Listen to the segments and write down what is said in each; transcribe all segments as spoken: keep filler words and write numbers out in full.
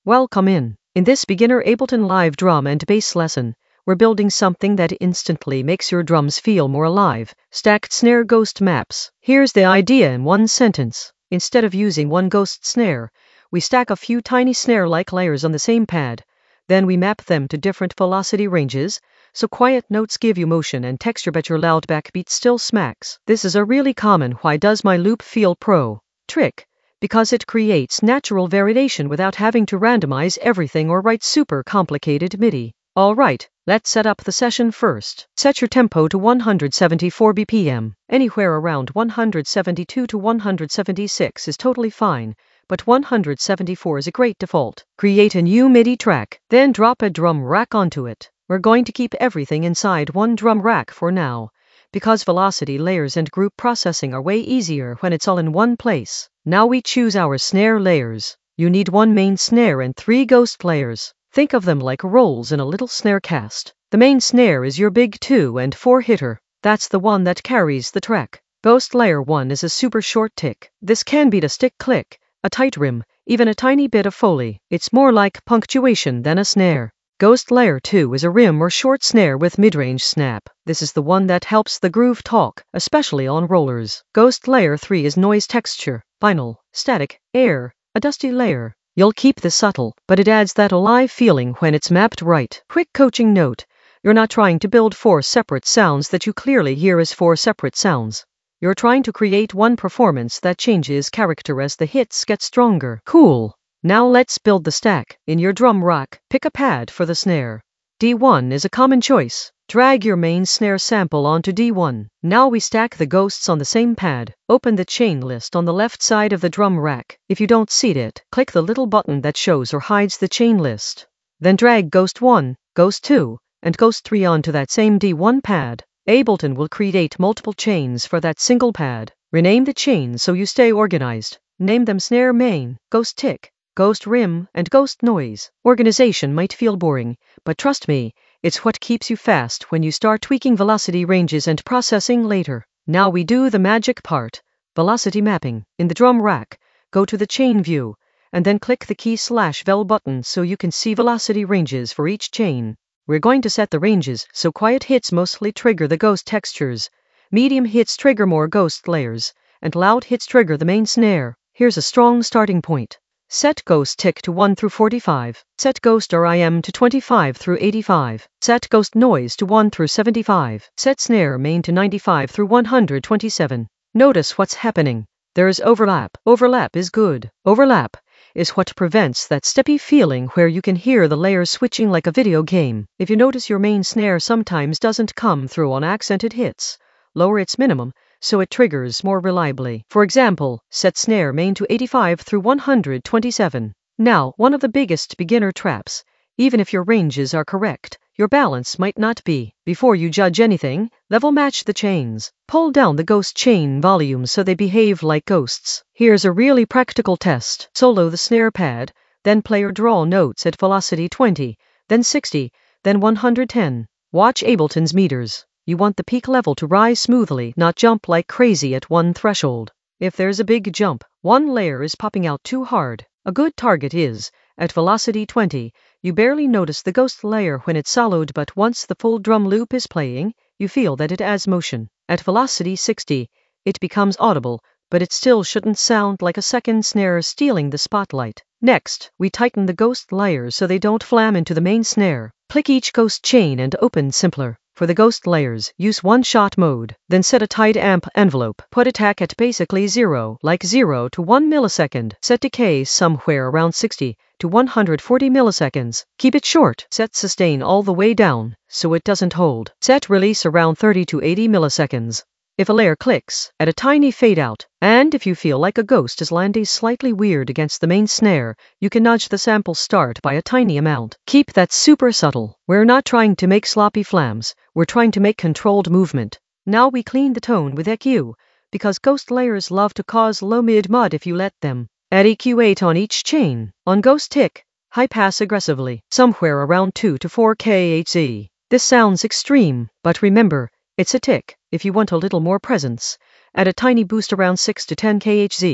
Welcome in. In this beginner Ableton Live drum and bass lesson, we're building something that instantly makes your drums feel more alive. Stacked snare ghost maps. Here's the idea in one sentence. Instead of using one ghost snare, we stack a few tiny snare-like layers on the same pad. Then we map them to different velocity ranges, so quiet notes give you motion and texture but your loud backbeat still smacks. This is a really common "why does my loop feel pro" trick, because it creates natural variation without having to randomize everything or write super complicated MIDI. Alright, let's set up the session first. Set your tempo to one hundred seventy-four B P M. Anywhere around one hundred seventy-two to one hundred seventy-six is totally fine, but one hundred seventy-four is a great default. Create a new MIDI track, then drop a drum rack onto it. We're going to keep everything inside one drum rack for now, because velocity layers and group processing are way easier when it's all in one place. Now we choose our snare layers. You need one main snare and three ghost layers. Think of them like rolls in a little snare cast. The main snare is your big two and four hitter. That's the one that carries the track. Ghost layer one is a super short tick. This can beat a stick click, a tight rim, even a tiny bit of Foley. It's more like punctuation than a snare. Ghost layer two is a rim or short snare with mid-range snap. This is the one that helps the groove talk, especially on rollers. Ghost layer three is noise texture, vinyl, static, air, a dusty layer. You'll keep this subtle, but it adds that alive feeling when it's mapped right. Quick coaching note: you're not trying to build four separate sounds that you clearly hear as four separate sounds. You're trying to create one performance that changes character as the hits get stronger. Cool. Now let's build the stack. In your drum rack, pick a pad for the snare. D one is a common choice. Drag your main snare sample onto D one. Now we stack the ghosts on the same pad. Open the chain list on the left side of the drum rack. If you don't see it, click the little button that shows or hides the chain list. Then drag Ghost one, Ghost two, and Ghost three onto that same D one pad. Ableton will create multiple chains for that single pad. Rename the chains so you stay organized. Name them Snare Main, Ghost Tick, Ghost Rim, and Ghost Noise. Organization might feel boring, but trust me, it's what keeps you fast when you start tweaking velocity ranges and processing later. Now we do the magic part, velocity mapping. In the drum rack, go to the chain view, and then click the key slash vel button so you can see velocity ranges for each chain. We're going to set the ranges so quiet hits mostly trigger the ghost textures, medium hits trigger more ghost layers, and loud hits trigger the main snare. Here's a strong starting point. Set Ghost Tick to one through forty-five. Set Ghost R I M to twenty-five through eighty-five. Set Ghost Noise to one through seventy-five. Set Snare Main to ninety-five through one hundred twenty-seven. Notice what's happening. There's overlap. Overlap is good. Overlap is what prevents that steppy feeling where you can hear the layers switching like a video game. If you notice your main snare sometimes doesn't come through on accented hits, lower its minimum so it triggers more reliably. For example, set Snare Main to eighty-five through one hundred twenty-seven. Now, one of the biggest beginner traps, even if your ranges are correct, your balance might not be. Before you judge anything, level match the chains. Pull down the ghost chain volume so they behave like ghosts. Here's a really practical test. Solo the snare pad, then play or draw notes at velocity twenty, then sixty, then one hundred ten. Watch Ableton's meters. You want the peak level to rise smoothly, not jump like crazy at one threshold. If there's a big jump, one layer is popping out too hard. A good target is, at velocity twenty, you barely notice the ghost layer when it's soloed, but once the full drum loop is playing, you feel that it adds motion. At velocity sixty, it becomes audible, but it still shouldn't sound like a second snare stealing the spotlight. Next, we tighten the ghost layers so they don't flam into the main snare. Click each ghost chain and open Simpler. For the ghost layers, use one-shot mode, then set a tight amp envelope. Put attack at basically zero, like zero to one millisecond. Set decay somewhere around sixty to one hundred forty milliseconds. Keep it short. Set sustain all the way down, so it doesn't hold. Set release around thirty to eighty milliseconds. If a layer clicks, add a tiny fade out. And if you feel like a ghost is landing slightly weird against the main snare, you can nudge the sample start by a tiny amount. Keep that super subtle. We're not trying to make sloppy flams, we're trying to make controlled movement. Now we clean the tone with E Q, because ghost layers love to cause low mid mud if you let them. Add E Q eight on each chain. On Ghost Tick, high pass aggressively, somewhere around two to four kilohertz. This sounds extreme, but remember, it's a tick. If you want a little more presence, add a tiny boost around six to ten kilohertz.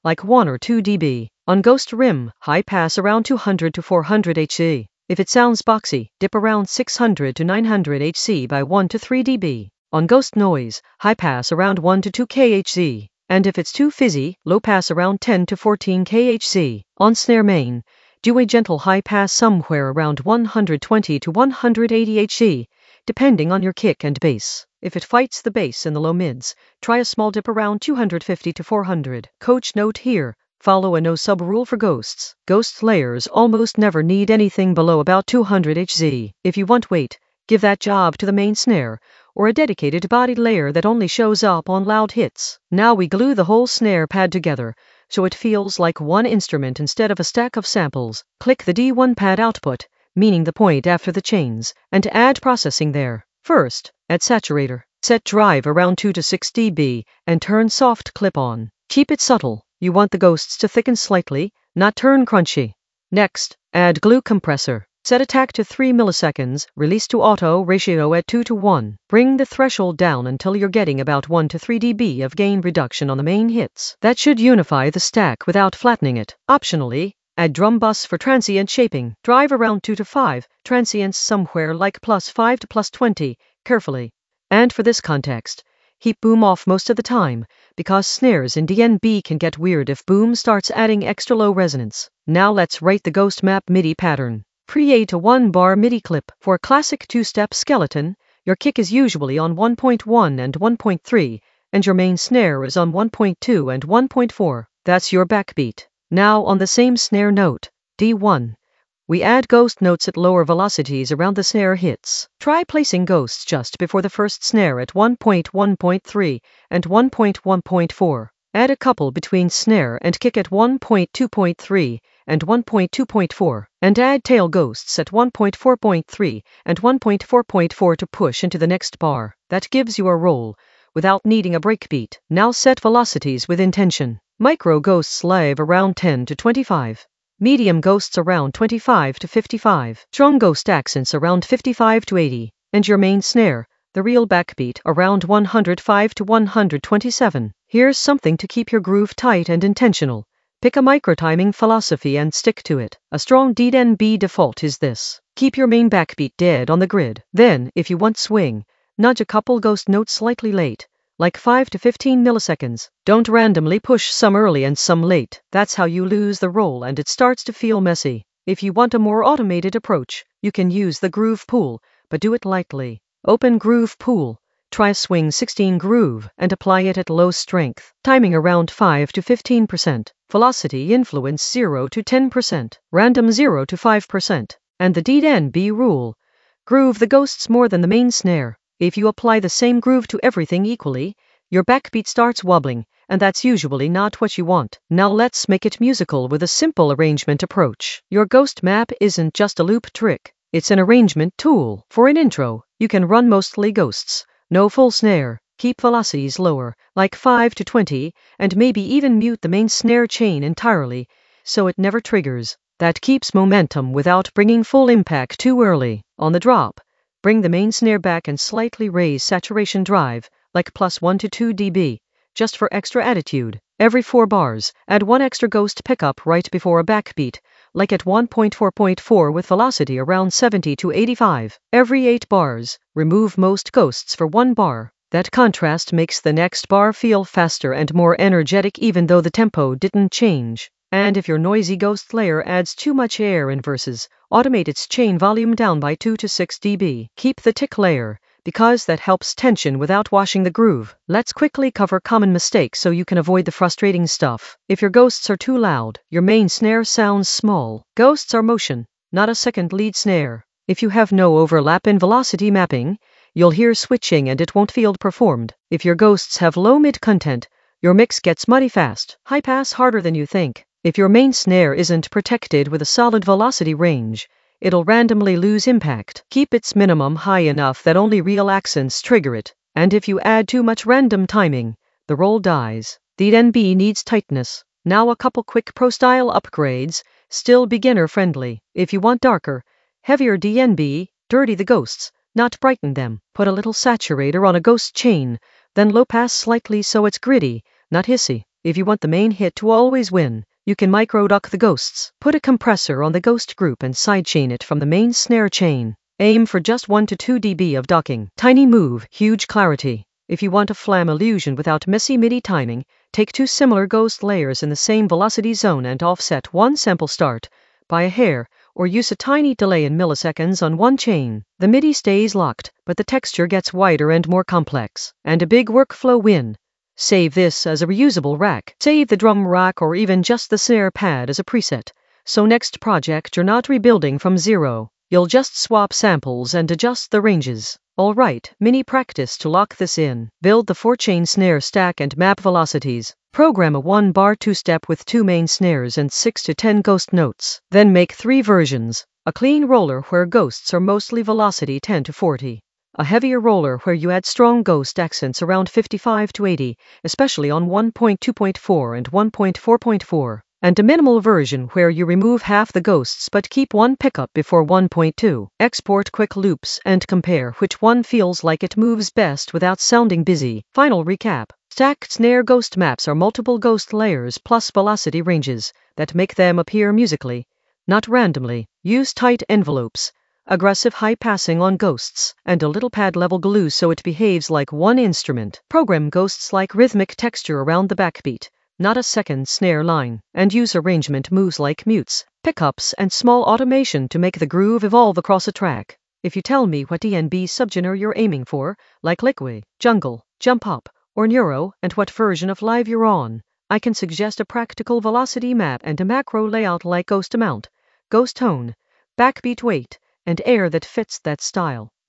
like one or two decibels. On ghost rim, high pass around two hundred to four hundred hertz. If it sounds boxy, dip around six hundred to nine hundred hertz by one to three decibels. On ghost noise, high pass around one to two kilohertz. And if it's too fizzy, low pass around ten to fourteen kilohertz. On snare main, do a gentle high pass somewhere around one hundred twenty to one hundred eighty hertz, depending on your kick and bass. If it fights the bass in the low mids, try a small dip around two hundred fifty to four hundred. Coach note here. Follow a no-sub rule for ghosts. Ghost layers almost never need anything below about two hundred hertz. If you want weight, give that job to the main snare, or a dedicated bodied layer that only shows up on loud hits. Now we glue the whole snare pad together, so it feels like one instrument instead of a stack of samples. Click the D one pad output, meaning the point after the chains, and add processing there. First, add saturator. Set drive around two to six decibels, and turn soft clip on. Keep it subtle. You want the ghosts to thicken slightly, not turn crunchy. Next, add glue compressor. Set attack to three milliseconds, release to auto ratio at two to one. Bring the threshold down until you're getting about one to three decibels of gain reduction on the main hits. That should unify the stack without flattening it. Optionally, add drum bus for transient shaping. Drive around two to five, transients somewhere like plus five to plus twenty, carefully. And for this context, keep boom off most of the time, because snares in D N B can get weird if boom starts adding extra low resonance. Now let's write the ghost map MIDI pattern. Create a one-bar MIDI clip. For a classic two-step skeleton, your kick is usually on one point one and one point three, and your main snare is on one point two and one point four. That's your backbeat. Now on the same snare note, D one, we add ghost notes at lower velocities around the snare hits. Try placing ghosts just before the first snare at one point one point three and one point one point four. Add a couple between snare and kick at one point two point three and one point two point four, and add tail ghosts at one point four point three and one point four point four to push into the next bar. That gives you a roll, without needing a breakbeat. Now set velocities with intention. Micro ghosts live around ten to twenty-five. Medium ghosts around twenty-five to fifty-five. Strong ghost accents around fifty-five to eighty. And your main snare, the real backbeat, around one hundred five to one hundred twenty-seven. Here's something to keep your groove tight and intentional. Pick a micro-timing philosophy and stick to it. A strong D N B default is this. Keep your main backbeat dead on the grid. Then, if you want swing, nudge a couple ghost notes slightly late, like five to fifteen milliseconds. Don't randomly push some early and some late. That's how you lose the roll and it starts to feel messy. If you want a more automated approach, you can use the groove pool, but do it lightly. Open groove pool. Try swing sixteen groove and apply it at low strength. Timing around five to fifteen percent. Velocity influence zero to ten percent. Random zero to five percent. And the D N B rule. Groove the ghosts more than the main snare. If you apply the same groove to everything equally, your backbeat starts wobbling, and that's usually not what you want. Now let's make it musical with a simple arrangement approach. Your ghost map isn't just a loop trick, it's an arrangement tool. For an intro, you can run mostly ghosts, no full snare, keep velocities lower, like five to twenty, and maybe even mute the main snare chain entirely, so it never triggers. That keeps momentum without bringing full impact too early. On the drop, bring the main snare back and slightly raise saturation drive, like plus one to two decibels, just for extra attitude. Every four bars, add one extra ghost pickup right before a backbeat, like at one point four point four with velocity around seventy to eighty-five. Every eight bars, remove most ghosts for one bar. That contrast makes the next bar feel faster and more energetic even though the tempo didn't change. And if your noisy ghost layer adds too much air in verses, automate its chain volume down by two to six decibels. Keep the tick layer, because that helps tension without washing the groove. Let's quickly cover common mistakes so you can avoid the frustrating stuff. If your ghosts are too loud, your main snare sounds small. Ghosts are motion, not a second lead snare. If you have no overlap in velocity mapping, you'll hear switching and it won't feel performed. If your ghosts have low mid content, your mix gets muddy fast. High pass harder than you think. If your main snare isn't protected with a solid velocity range, it'll randomly lose impact. Keep its minimum high enough that only real accents trigger it. And if you add too much random timing, the roll dies. D N B needs tightness. Now a couple quick pro style upgrades, still beginner friendly. If you want darker, heavier D N B, dirty the ghosts, not brighten them. Put a little saturator on a ghost chain, then low pass slightly so it's gritty, not hissy. If you want the main hit to always win, you can micro-duck the ghosts. Put a compressor on the ghost group and sidechain it from the main snare chain. Aim for just one to two decibels of ducking. Tiny move, huge clarity. If you want a flam illusion without messy MIDI timing, take two similar ghost layers in the same velocity zone and offset one sample start by a hair, or use a tiny delay in milliseconds on one chain. The MIDI stays locked, but the texture gets wider and more complex. And a big workflow win. Save this as a reusable rack. Save the drum rack or even just the snare pad as a preset. So next project you're not rebuilding from zero. You'll just swap samples and adjust the ranges. Alright, mini practice to lock this in. Build the four-chain snare stack and map velocities. Program a one-bar two-step with two main snares and six to ten ghost notes. Then make three versions. A clean roller where ghosts are mostly velocity ten to forty. A heavier roller where you add strong ghost accents around fifty-five to eighty, especially on one point two point four and one point four point four. And a minimal version where you remove half the ghosts but keep one pickup before one point two. Export quick loops and compare which one feels like it moves best without sounding busy. Final recap. Stacked snare ghost maps are multiple ghost layers plus velocity ranges that make them appear musically, not randomly. Use tight envelopes, aggressive high passing on ghosts, and a little pad level glue so it behaves like one instrument. Program ghosts like rhythmic texture around the backbeat, not a second snare line, and use arrangement moves like mutes, pickups, and small automation to make the groove evolve across a track. If you tell me what D N B subgenre you're aiming for, like liquid, jungle, jump up, or neuro, and what version of live you're on, I can suggest a practical velocity map and a macro layout like ghost amount, ghost tone, backbeat weight, and air that fits that style.